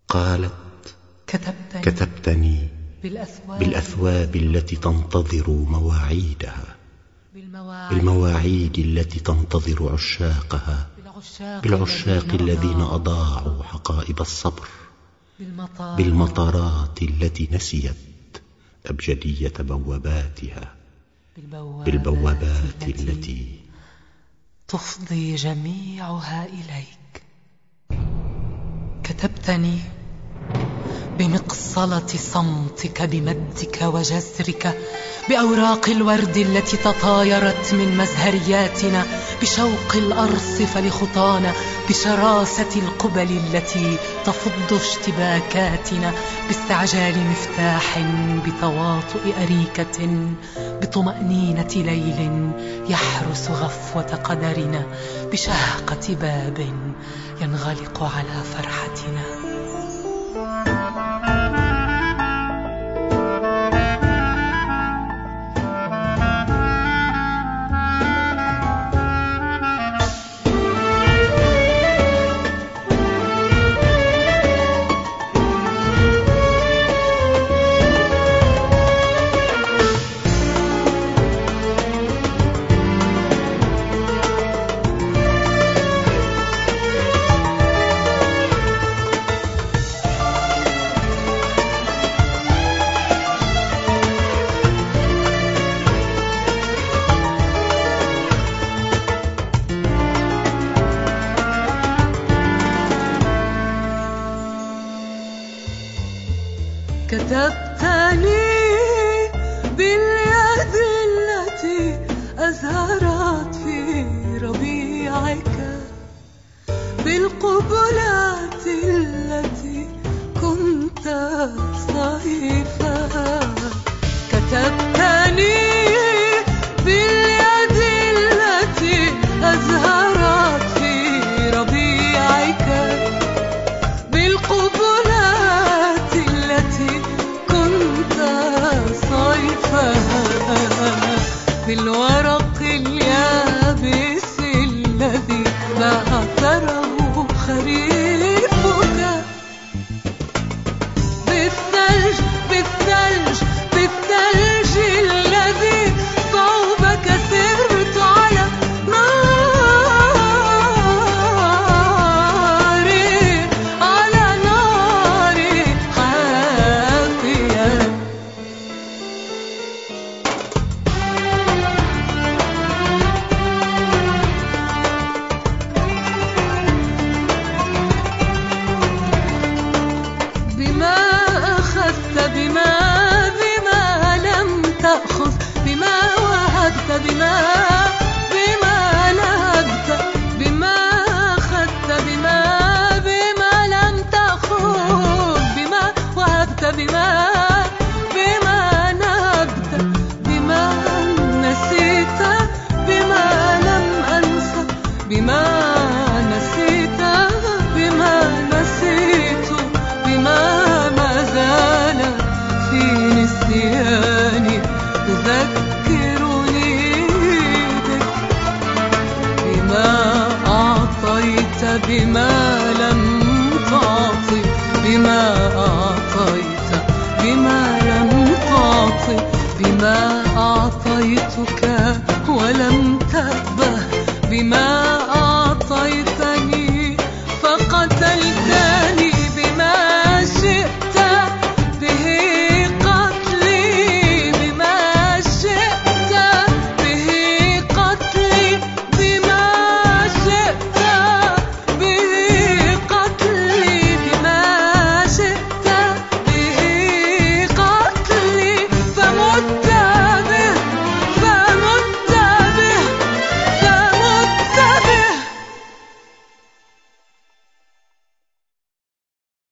قالت: كتبتني بالأثواب التي تنتظر مواعيدها، بالمواعيد التي تنتظر عشاقها، بالعشاق الذين أضاعوا حقائب الصبر، بالمطارات التي نسيت أبجدية بواباتها، بالبوابات التي تفضي جميعها إليك. كتبتني بمقصلة صمتك، بمدك وجزرك، بأوراق الورد التي تطايرت من مزهرياتنا، بشوق الأرصفة لخطانا، بشراسة القبل التي تفض اشتباكاتنا، باستعجال مفتاح، بتواطؤ أريكة، بطمأنينة ليل يحرس غفوة قدرنا، بشهقة باب ينغلق على فرحتنا. كتبتني باليد التي أزهرت في ربيعك، بالقبلات التي كنت صيفها. كتبتني باليد التي أزهرت في ربيعك، بالقبلات التي كنت صيفها، بالورق اليابس الذي بعثره خريفك، بالثلج بالثلج بالثلج الذي صوبك سرت على بما لم تعطي، بما أعطيت، بما لم تعطي، بما